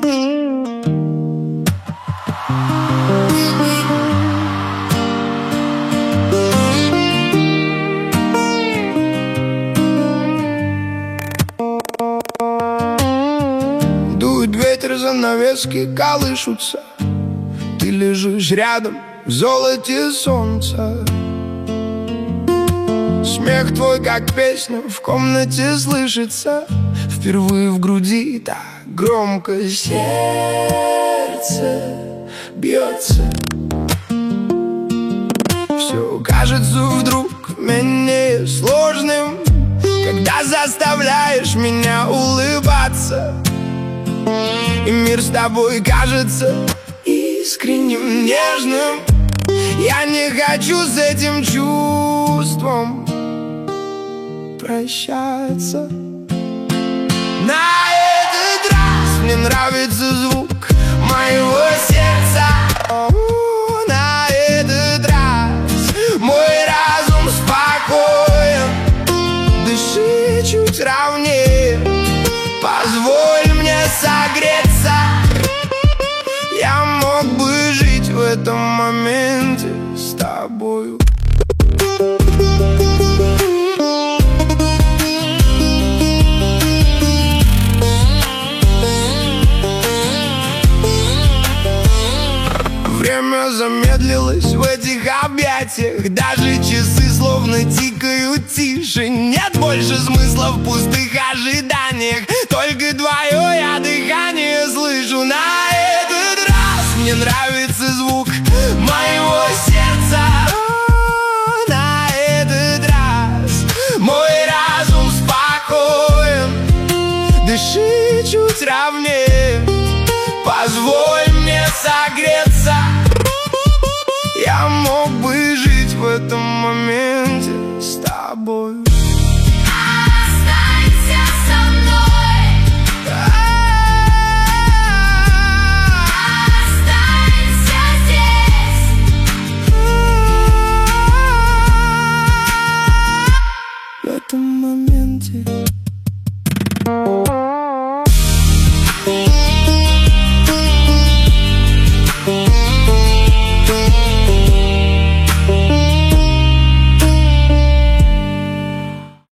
Дует ветер, занавески колышутся. Ты лежишь рядом в золоте солнца. Смех твой, как песня, в комнате слышится. Впервые в груди так громко сердце бьется. Все кажется вдруг менее сложным, когда заставляешь меня улыбаться. И мир с тобой кажется искренним, нежным. Я не хочу с этим чувством прощаться. На этот раз мне нравится звук моего сердца. На этот раз мой разум спокоен. Дыши чуть ровнее, позволь мне согреться. Я мог бы жить в этом моменте с тобою. Время замедлилось в этих объятиях. Даже часы словно тикают тише. Нет больше смысла в пустых ожиданиях. Только твое я дыхание слышу. На этот раз мне нравится звук моего сердца. На этот раз мой разум спокоен. Дыши чуть ровнее, позволь мне согреться. Я мог бы жить в этом моменте с тобой.